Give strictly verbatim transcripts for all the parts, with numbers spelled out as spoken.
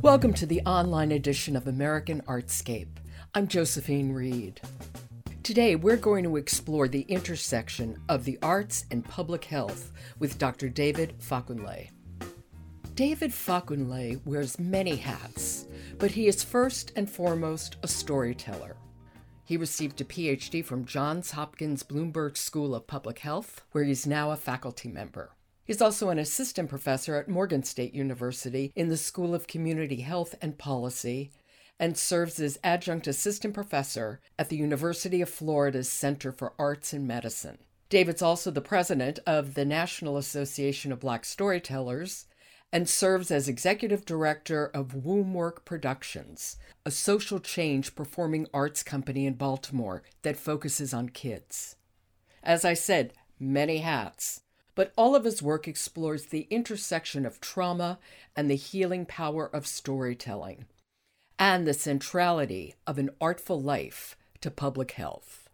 Welcome to the online edition of American Artscape. I'm Josephine Reed. Today, we're going to explore the intersection of the arts and public health with Doctor David Fakunle. David Fakunle wears many hats, but he is first and foremost a storyteller. He received a P H D from Johns Hopkins Bloomberg School of Public Health, where he's now a faculty member. He's also an assistant professor at Morgan State University in the School of Community Health and Policy, and serves as adjunct assistant professor at the University of Florida's Center for Arts and Medicine. David's also the president of the National Association of Black Storytellers and serves as executive director of Wombwork Productions, a social change performing arts company in Baltimore that focuses on kids. As I said, many hats. But all of his work explores the intersection of trauma and the healing power of storytelling, and the centrality of an artful life to public health.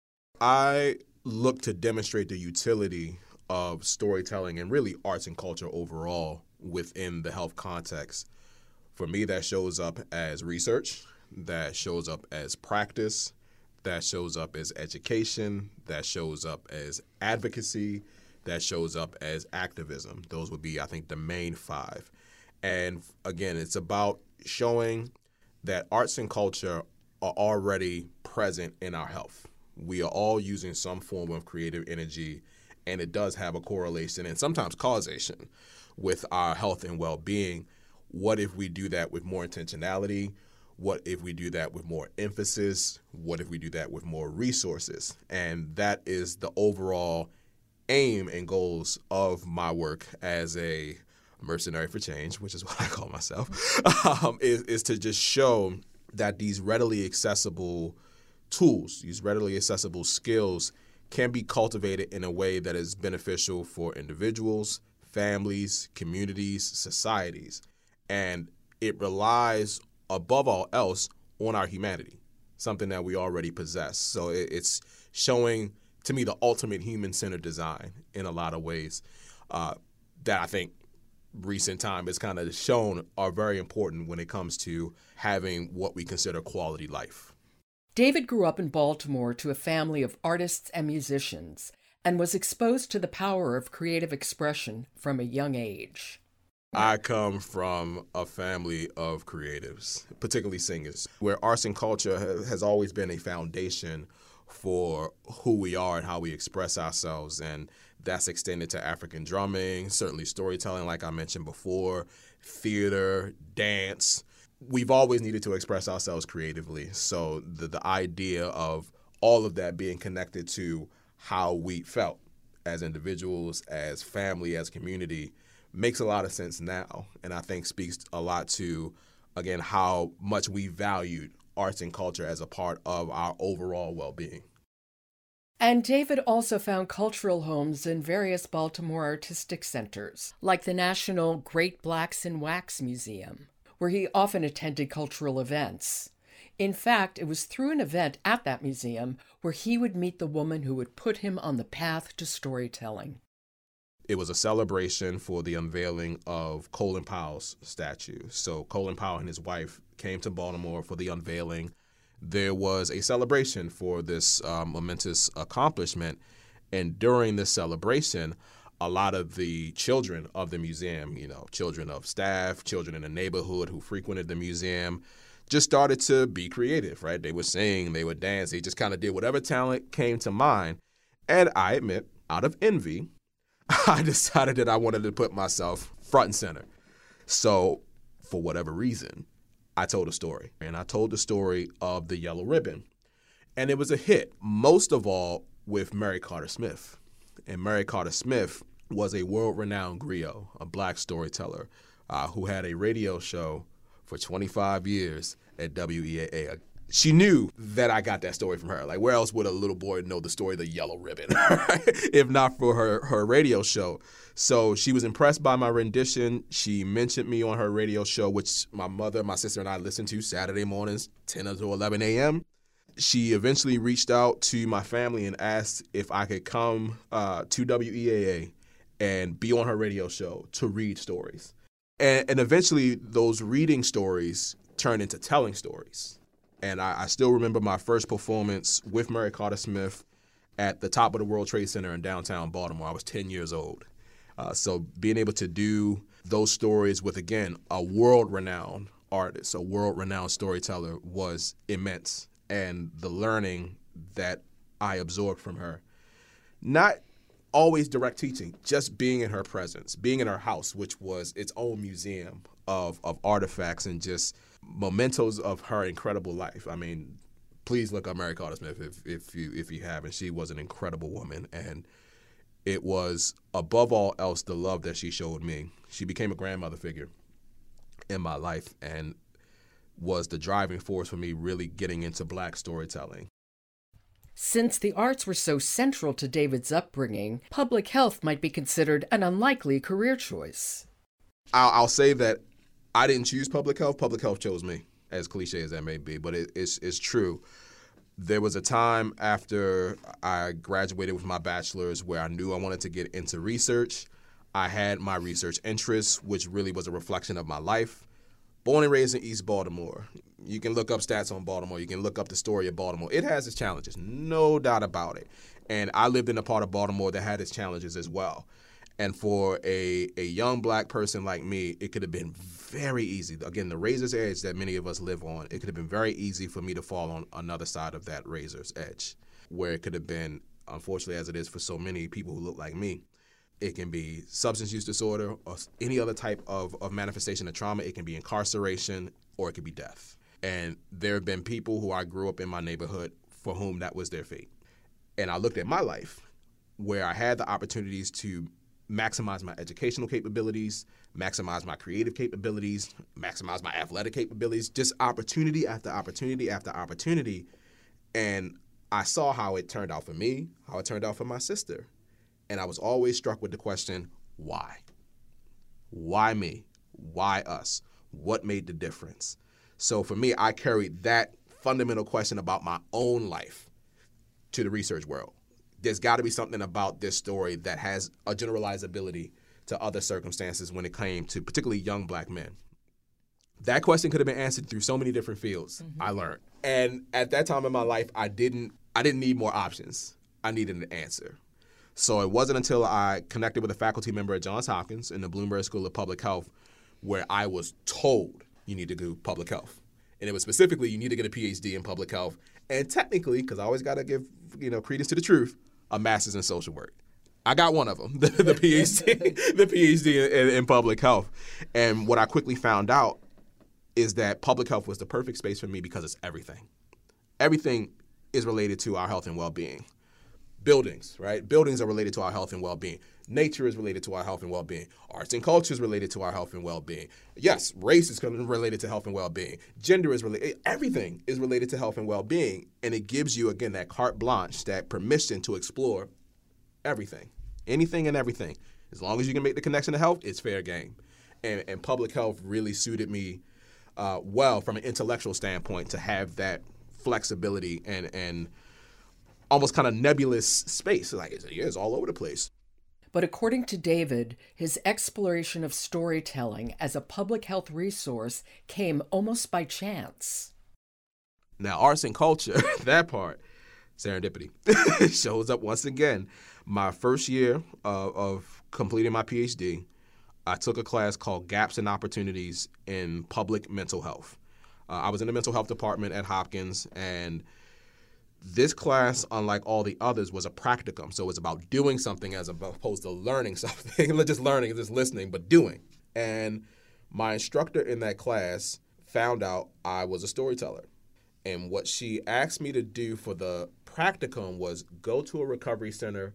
I look to demonstrate the utility of storytelling and really arts and culture overall within the health context. For me, that shows up as research, that shows up as practice, that shows up as education, that shows up as advocacy, that shows up as activism. Those would be, I think, the main five. And again, it's about showing that arts and culture are already present in our health. We are all using some form of creative energy, and it does have a correlation and sometimes causation with our health and well-being. What if we do that with more intentionality? What if we do that with more emphasis? What if we do that with more resources? And that is the overall aim and goals of my work as a mercenary for change, which is what I call myself, um, is, is to just show that these readily accessible tools, these readily accessible skills can be cultivated in a way that is beneficial for individuals, families, communities, societies. And it relies, above all else, on our humanity, something that we already possess. So it, it's showing, to me, the ultimate human-centered design in a lot of ways uh, that I think recent time has kind of shown are very important when it comes to having what we consider quality life. David grew up in Baltimore to a family of artists and musicians and was exposed to the power of creative expression from a young age. I come from a family of creatives, particularly singers, where arts and culture has always been a foundation for who we are and how we express ourselves. And that's extended to African drumming, certainly storytelling, like I mentioned before, theater, dance. We've always needed to express ourselves creatively. So the, the idea of all of that being connected to how we felt as individuals, as family, as community, makes a lot of sense now. And I think speaks a lot to, again, how much we valued arts and culture as a part of our overall well-being. And David also found cultural homes in various Baltimore artistic centers, like the National Great Blacks in Wax Museum, where he often attended cultural events. In fact, it was through an event at that museum where he would meet the woman who would put him on the path to storytelling. It was a celebration for the unveiling of Colin Powell's statue. So Colin Powell and his wife came to Baltimore for the unveiling. There was a celebration for this um, momentous accomplishment. And during this celebration, a lot of the children of the museum, you know, children of staff, children in the neighborhood who frequented the museum, just started to be creative, right? They would sing, they would dance, they just kind of did whatever talent came to mind. And I admit, out of envy, I decided that I wanted to put myself front and center. So for whatever reason, I told a story. And I told the story of the Yellow Ribbon. And it was a hit, most of all with Mary Carter Smith. And Mary Carter Smith was a world-renowned griot, a black storyteller, uh, who had a radio show for twenty-five years at W E A A. She knew that I got that story from her. Like, where else would a little boy know the story of the Yellow Ribbon, right? If not for her, her radio show? So she was impressed by my rendition. She mentioned me on her radio show, which my mother, my sister, and I listened to Saturday mornings, ten to eleven a.m. She eventually reached out to my family and asked if I could come uh, to W E A A and be on her radio show to read stories. And, and eventually those reading stories turned into telling stories. And I, I still remember my first performance with Mary Carter Smith at the top of the World Trade Center in downtown Baltimore. I was ten years old. Uh, so being able to do those stories with, again, a world-renowned artist, a world-renowned storyteller was immense. And the learning that I absorbed from her, not always direct teaching, just being in her presence, being in her house, which was its own museum of, of artifacts and just mementos of her incredible life. I mean, please look up Mary Carter Smith if, if you if you haven't. She was an incredible woman, and it was, above all else, the love that she showed me. She became a grandmother figure in my life and was the driving force for me really getting into Black storytelling. Since the arts were so central to David's upbringing, public health might be considered an unlikely career choice. I'll, I'll say that I didn't choose public health. Public health chose me, as cliche as that may be, but it, it's, it's true. There was a time after I graduated with my bachelor's where I knew I wanted to get into research. I had my research interests, which really was a reflection of my life. Born and raised in East Baltimore. You can look up stats on Baltimore. You can look up the story of Baltimore. It has its challenges, no doubt about it. And I lived in a part of Baltimore that had its challenges as well. And for a, a young Black person like me, it could have been very easy. Again, the razor's edge that many of us live on, it could have been very easy for me to fall on another side of that razor's edge, where it could have been, unfortunately as it is for so many people who look like me, it can be substance use disorder or any other type of, of manifestation of trauma. It can be incarceration or it could be death. And there have been people who I grew up in my neighborhood for whom that was their fate. And I looked at my life where I had the opportunities to maximize my educational capabilities, maximize my creative capabilities, maximize my athletic capabilities, just opportunity after opportunity after opportunity. And I saw how it turned out for me, how it turned out for my sister. And I was always struck with the question, why? Why me? Why us? What made the difference? So for me, I carried that fundamental question about my own life to the research world. There's got to be something about this story that has a generalizability to other circumstances when it came to particularly young Black men. That question could have been answered through so many different fields, mm-hmm. I learned. And at that time in my life, I didn't I didn't need more options. I needed an answer. So it wasn't until I connected with a faculty member at Johns Hopkins in the Bloomberg School of Public Health where I was told you need to do public health. And it was specifically you need to get a P H D in public health. And technically, because I always got to give you know credence to the truth, a master's in social work. I got one of them, the, the PhD, the PhD in, in public health. And what I quickly found out is that public health was the perfect space for me because it's everything. Everything is related to our health and well-being. Buildings, right? Buildings are related to our health and well-being. Nature is related to our health and well-being. Arts and culture is related to our health and well-being. Yes, race is related to health and well-being. Gender is related. Everything is related to health and well-being. And it gives you, again, that carte blanche, that permission to explore everything, anything and everything. As long as you can make the connection to health, it's fair game. And, and public health really suited me uh, well from an intellectual standpoint to have that flexibility and and almost kind of nebulous space. Like, yeah, it's all over the place. But according to David, his exploration of storytelling as a public health resource came almost by chance. Now, arts and culture, that part, serendipity, shows up once again. My first year uh, of completing my P H D, I took a class called Gaps and Opportunities in Public Mental Health. Uh, I was in the mental health department at Hopkins, and this class, unlike all the others, was a practicum. So it was about doing something as opposed to learning something. Not just learning, just listening, but doing. And my instructor in that class found out I was a storyteller. And what she asked me to do for the practicum was go to a recovery center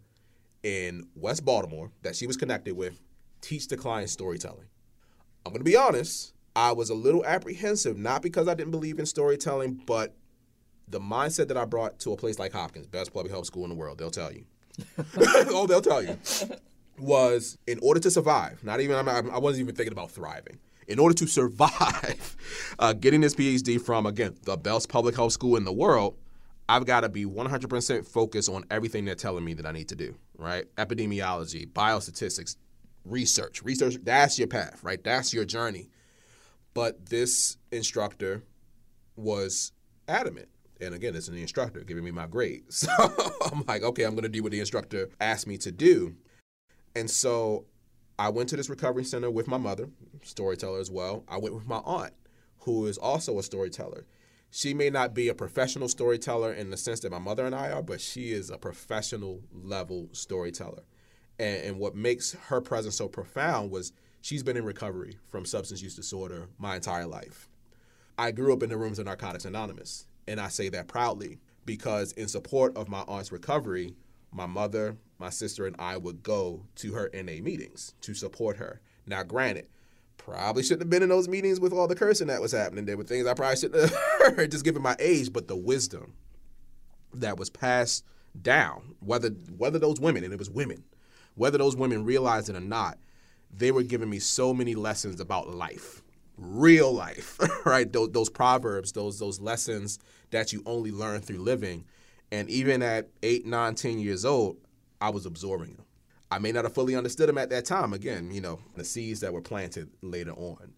in West Baltimore that she was connected with, teach the client storytelling. I'm going to be honest, I was a little apprehensive, not because I didn't believe in storytelling, but the mindset that I brought to a place like Hopkins, best public health school in the world, they'll tell you. oh, they'll tell you. Was in order to survive, not even, I wasn't even thinking about thriving. In order to survive, uh, getting this P H D from, again, the best public health school in the world, I've got to be one hundred percent focused on everything they're telling me that I need to do, right? Epidemiology, biostatistics, research. Research, that's your path, right? That's your journey. But this instructor was adamant. And again, it's an instructor giving me my grade. So I'm like, okay, I'm going to do what the instructor asked me to do. And so I went to this recovery center with my mother, storyteller as well. I went with my aunt, who is also a storyteller. She may not be a professional storyteller in the sense that my mother and I are, but she is a professional level storyteller. And, and what makes her presence so profound was she's been in recovery from substance use disorder my entire life. I grew up in the rooms of Narcotics Anonymous, and I say that proudly because in support of my aunt's recovery, my mother, my sister, and I would go to her N A meetings to support her. Now, granted, probably shouldn't have been in those meetings with all the cursing that was happening. There were things I probably shouldn't have heard, just given my age, but the wisdom that was passed down, whether whether those women, and it was women, whether those women realized it or not, they were giving me so many lessons about life, real life, right? Those, those proverbs, those those lessons that you only learn through living. And even at eight, nine, ten years old, I was absorbing them. I may not have fully understood them at that time. Again, you know, the seeds that were planted later on.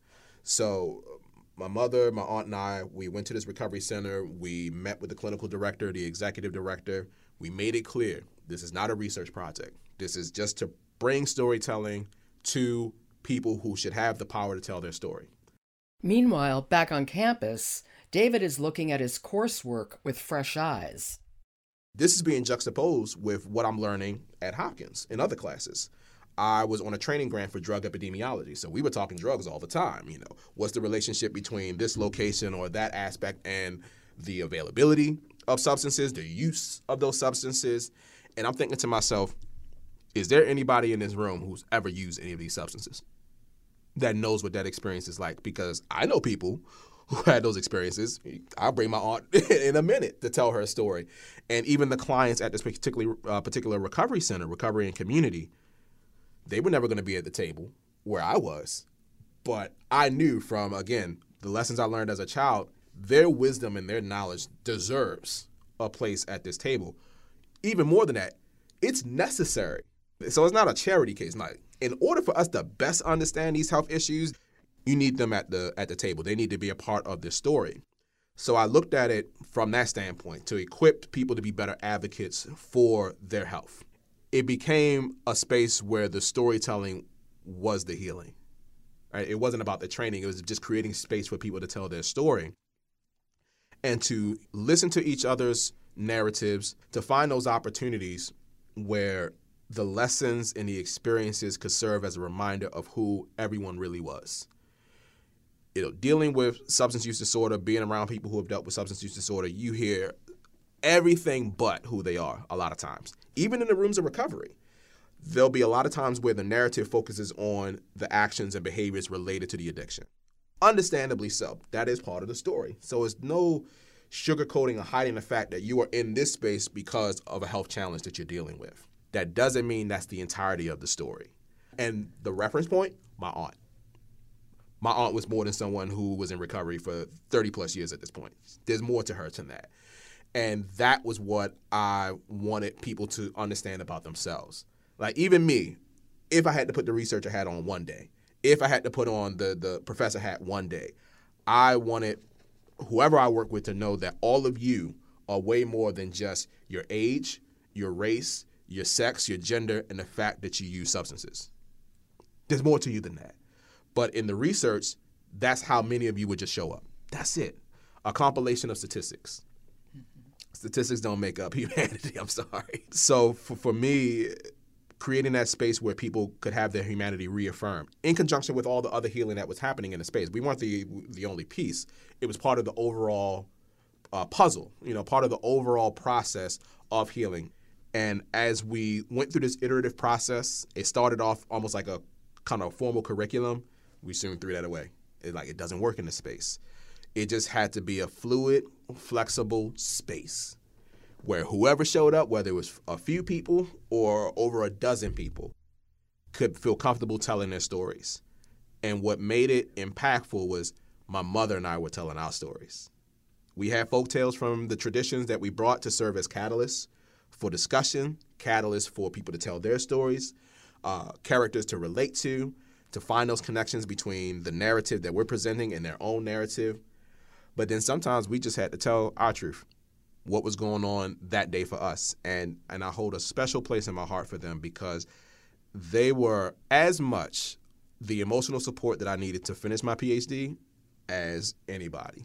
So my mother, my aunt, and I, we went to this recovery center. We met with the clinical director, the executive director. We made it clear this is not a research project. This is just to bring storytelling to people who should have the power to tell their story. Meanwhile, back on campus, David is looking at his coursework with fresh eyes. This is being juxtaposed with what I'm learning at Hopkins in other classes. I was on a training grant for drug epidemiology, so we were talking drugs all the time. You know, what's the relationship between this location or that aspect and the availability of substances, the use of those substances? And I'm thinking to myself, is there anybody in this room who's ever used any of these substances that knows what that experience is like? Because I know people who had those experiences. I'll bring my aunt in a minute to tell her story. And even the clients at this particular uh, particular recovery center, recovery and community, they were never going to be at the table where I was. But I knew from, again, the lessons I learned as a child, their wisdom and their knowledge deserves a place at this table. Even more than that, it's necessary. So it's not a charity case. Like, in order for us to best understand these health issues, you need them at the at the table. They need to be a part of this story. So I looked at it from that standpoint, to equip people to be better advocates for their health. It became a space where the storytelling was the healing. Right? It wasn't about the training. It was just creating space for people to tell their story and to listen to each other's narratives, to find those opportunities where the lessons and the experiences could serve as a reminder of who everyone really was. You know, dealing with substance use disorder, being around people who have dealt with substance use disorder, you hear everything but who they are a lot of times. Even in the rooms of recovery, there'll be a lot of times where the narrative focuses on the actions and behaviors related to the addiction. Understandably so. That is part of the story. So it's no sugarcoating or hiding the fact that you are in this space because of a health challenge that you're dealing with. That doesn't mean that's the entirety of the story. And the reference point, my aunt. My aunt was more than someone who was in recovery for thirty plus years at this point. There's more to her than that. And that was what I wanted people to understand about themselves. Like, even me, if I had to put the researcher hat on one day, if I had to put on the, the professor hat one day, I wanted whoever I work with to know that all of you are way more than just your age, your race, your sex, your gender, and the fact that you use substances. There's more to you than that. But in the research, that's how many of you would just show up. That's it. A compilation of statistics. Mm-hmm. Statistics don't make up humanity. I'm sorry. So for, for me, creating that space where people could have their humanity reaffirmed in conjunction with all the other healing that was happening in the space. We weren't the the only piece. It was part of the overall uh, puzzle, you know, part of the overall process of healing. And as we went through this iterative process, it started off almost like a kind of formal curriculum. We soon threw that away. It, like, it doesn't work in this space. It just had to be a fluid, flexible space where whoever showed up, whether it was a few people or over a dozen people, could feel comfortable telling their stories. And what made it impactful was my mother and I were telling our stories. We had folktales from the traditions that we brought to serve as catalysts for discussion, catalysts for people to tell their stories. uh, characters to relate to, to find those connections between the narrative that we're presenting and their own narrative. But then sometimes we just had to tell our truth, what was going on that day for us. And, and I hold a special place in my heart for them because they were as much the emotional support that I needed to finish my P H D as anybody.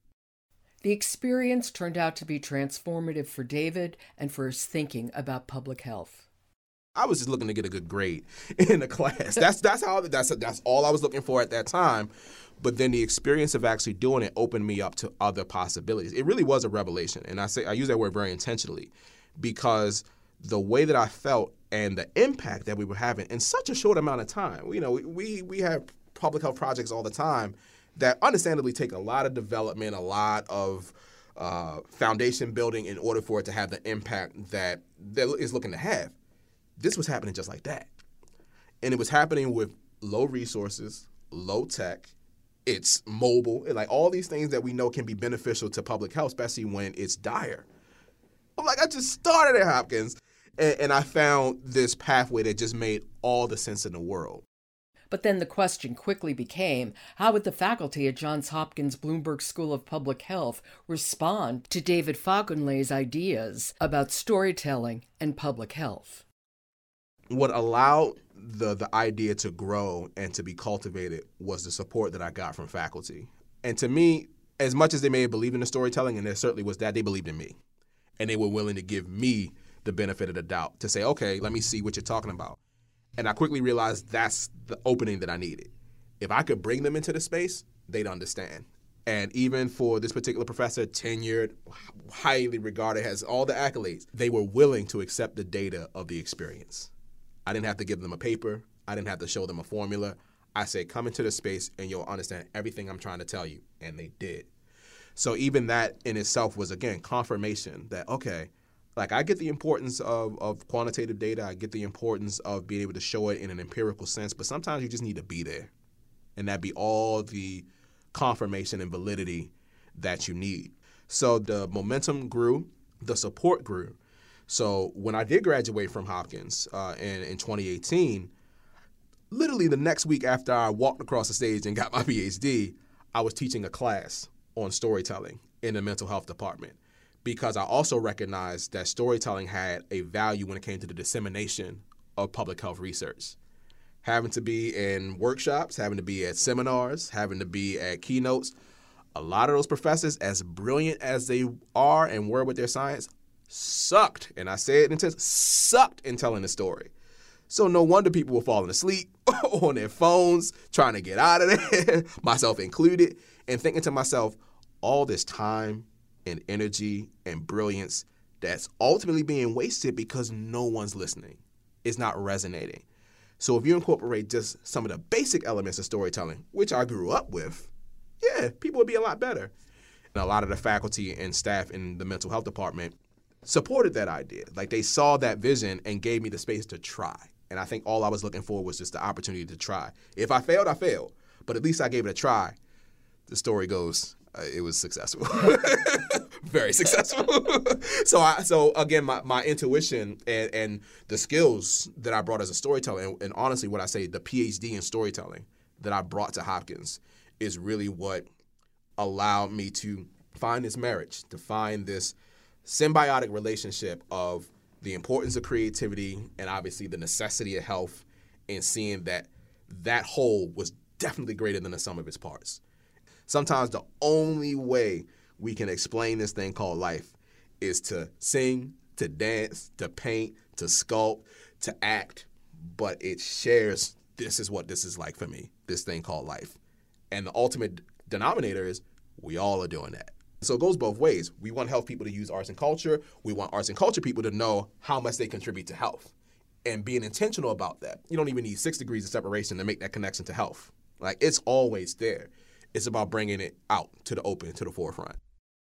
The experience turned out to be transformative for David and for his thinking about public health. I was just looking to get a good grade in the class. That's that's how that's that's all I was looking for at that time. But then the experience of actually doing it opened me up to other possibilities. It really was a revelation, and I say I use that word very intentionally because the way that I felt and the impact that we were having in such a short amount of time. You know, we we have public health projects all the time that understandably take a lot of development, a lot of uh, foundation building in order for it to have the impact that that is looking to have. This was happening just like that. And it was happening with low resources, low tech, it's mobile, and like all these things that we know can be beneficial to public health, especially when it's dire. I'm like, I just started at Hopkins, and, and I found this pathway that just made all the sense in the world. But then the question quickly became, how would the faculty at Johns Hopkins Bloomberg School of Public Health respond to David Fagunlei's ideas about storytelling and public health? What allowed the the idea to grow and to be cultivated was the support that I got from faculty. And to me, as much as they may have believed in the storytelling, and there certainly was that, they believed in me. And they were willing to give me the benefit of the doubt to say, okay, let me see what you're talking about. And I quickly realized that's the opening that I needed. If I could bring them into the space, they'd understand. And even for this particular professor, tenured, highly regarded, has all the accolades, they were willing to accept the data of the experience. I didn't have to give them a paper. I didn't have to show them a formula. I said, come into the space and you'll understand everything I'm trying to tell you. And they did. So even that in itself was, again, confirmation that, okay, like I get the importance of, of quantitative data. I get the importance of being able to show it in an empirical sense. But sometimes you just need to be there. And that be all the confirmation and validity that you need. So the momentum grew. The support grew. So when I did graduate from Hopkins uh, in, in twenty eighteen, literally the next week after I walked across the stage and got my P H D, I was teaching a class on storytelling in the mental health department because I also recognized that storytelling had a value when it came to the dissemination of public health research. Having to be in workshops, having to be at seminars, having to be at keynotes, a lot of those professors, as brilliant as they are and were with their science, sucked, and I say it in terms, sucked in telling the story. So no wonder people were falling asleep on their phones, trying to get out of there, myself included, and thinking to myself, all this time and energy and brilliance that's ultimately being wasted because no one's listening. It's not resonating. So if you incorporate just some of the basic elements of storytelling, which I grew up with, yeah, people would be a lot better. And a lot of the faculty and staff in the mental health department supported that idea. Like they saw that vision and gave me the space to try. And I think all I was looking for was just the opportunity to try. If I failed, I failed. But at least I gave it a try. The story goes, uh, it was successful. Very successful. so I, so again, my, my intuition and, and the skills that I brought as a storyteller, and, and honestly what I say, the P H D in storytelling that I brought to Hopkins is really what allowed me to find this marriage, to find this symbiotic relationship of the importance of creativity and obviously the necessity of health, and seeing that that whole was definitely greater than the sum of its parts. Sometimes the only way we can explain this thing called life is to sing, to dance, to paint, to sculpt, to act, but it shares, this is what this is like for me, this thing called life. And the ultimate denominator is we all are doing that. So it goes both ways. We want health people to use arts and culture. We want arts and culture people to know how much they contribute to health and being intentional about that. You don't even need six degrees of separation to make that connection to health. Like, it's always there. It's about bringing it out to the open, to the forefront.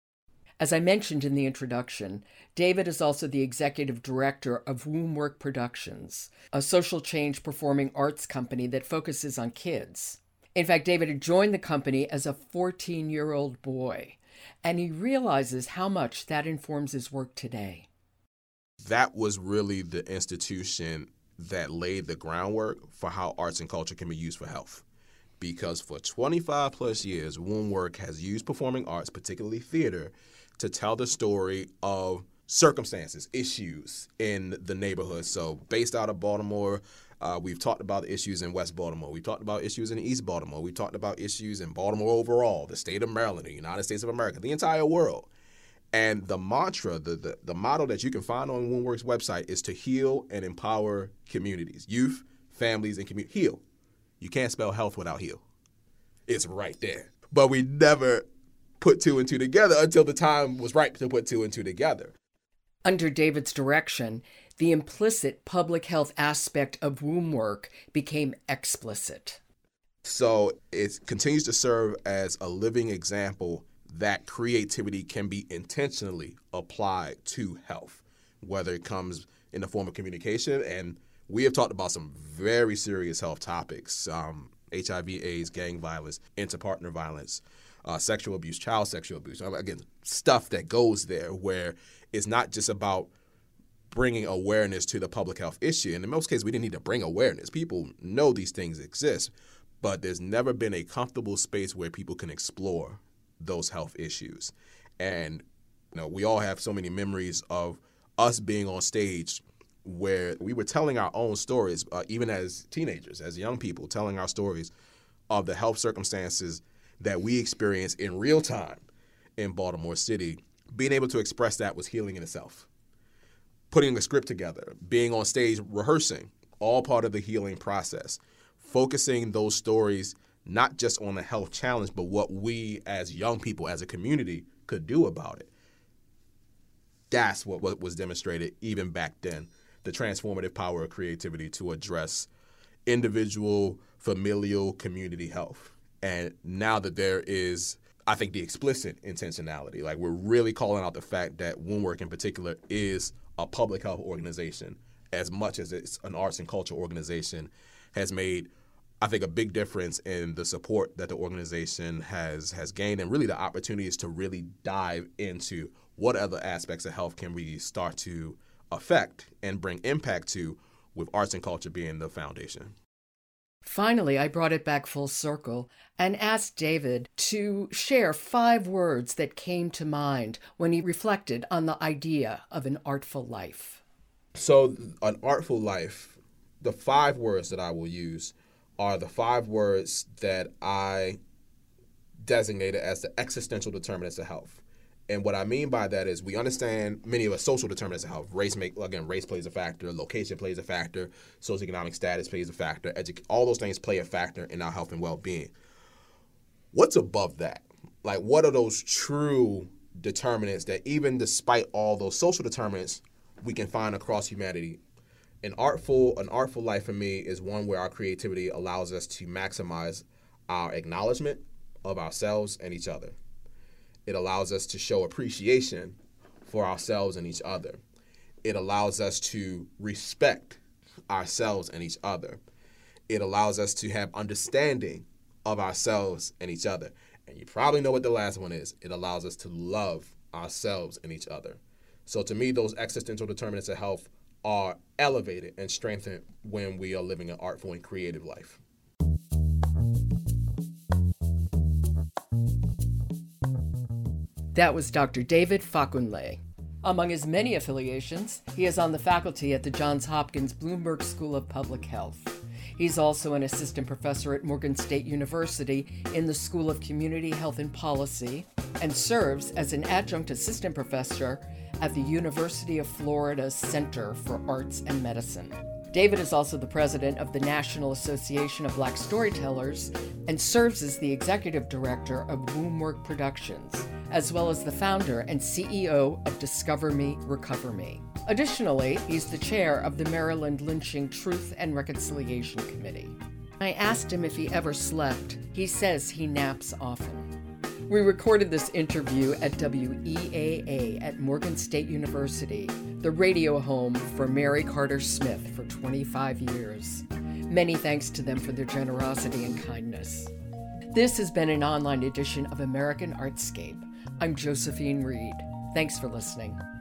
As I mentioned in the introduction, David is also the executive director of Wombwork Productions, a social change performing arts company that focuses on kids. In fact, David had joined the company as a fourteen-year-old boy, and he realizes how much that informs his work today. That was really the institution that laid the groundwork for how arts and culture can be used for health. Because for twenty-five plus years, Woundwork has used performing arts, particularly theater, to tell the story of circumstances, issues in the neighborhood. So based out of Baltimore, uh, we've talked about the issues in West Baltimore. We've talked about issues in East Baltimore. We've talked about issues in Baltimore overall, the state of Maryland, the United States of America, the entire world. And the mantra, the, the, the motto that you can find on Woundwork's website is to heal and empower communities, youth, families, and community. Heal. You can't spell health without heal. It's right there. But we never put two and two together until the time was right to put two and two together. Under David's direction, the implicit public health aspect of Woundwork became explicit. So it continues to serve as a living example that creativity can be intentionally applied to health, whether it comes in the form of communication. And we have talked about some very serious health topics, um, H I V, AIDS, gang violence, interpartner violence, uh, sexual abuse, child sexual abuse. Again, stuff that goes there where it's not just about bringing awareness to the public health issue. And in most cases, we didn't need to bring awareness. People know these things exist, but there's never been a comfortable space where people can explore those health issues. And you know, we all have so many memories of us being on stage where we were telling our own stories, uh, even as teenagers, as young people, telling our stories of the health circumstances that we experienced in real time in Baltimore City. Being able to express that was healing in itself. Putting a script together, being on stage, rehearsing, all part of the healing process. Focusing those stories not just on the health challenge, but what we as young people, as a community, could do about it. That's what, what was demonstrated even back then, the transformative power of creativity to address individual, familial, community health. And now that there is, I think, the explicit intentionality, like we're really calling out the fact that Woundwork in particular is a public health organization as much as it's an arts and culture organization, has made, I think, a big difference in the support that the organization has has gained, and really the opportunities to really dive into what other aspects of health can we start to affect and bring impact to, with arts and culture being the foundation. Finally, I brought it back full circle and asked David to share five words that came to mind when he reflected on the idea of an artful life. So, an artful life, the five words that I will use are the five words that I designated as the existential determinants of health. And what I mean by that is we understand many of us social determinants of health. Race, make again, race plays a factor, location plays a factor, socioeconomic status plays a factor, edu- all those things play a factor in our health and well-being. What's above that? Like, what are those true determinants that even despite all those social determinants, we can find across humanity? An artful, an artful life for me is one where our creativity allows us to maximize our acknowledgement of ourselves and each other. It allows us to show appreciation for ourselves and each other. It allows us to respect ourselves and each other. It allows us to have understanding of ourselves and each other. And you probably know what the last one is. It allows us to love ourselves and each other. So to me, those existential determinants of health are elevated and strengthened when we are living an artful and creative life. That was Doctor David Fakunle. Among his many affiliations, he is on the faculty at the Johns Hopkins Bloomberg School of Public Health. He's also an assistant professor at Morgan State University in the School of Community Health and Policy, and serves as an adjunct assistant professor at the University of Florida Center for Arts and Medicine. David is also the president of the National Association of Black Storytellers and serves as the executive director of Woundwork Productions, as well as the founder and C E O of Discover Me, Recover Me. Additionally, he's the chair of the Maryland Lynching Truth and Reconciliation Committee. I asked him if he ever slept. He says he naps often. We recorded this interview at W E A A at Morgan State University, the radio home for Mary Carter Smith for twenty-five years. Many thanks to them for their generosity and kindness. This has been an online edition of American Artscape. I'm Josephine Reed. Thanks for listening.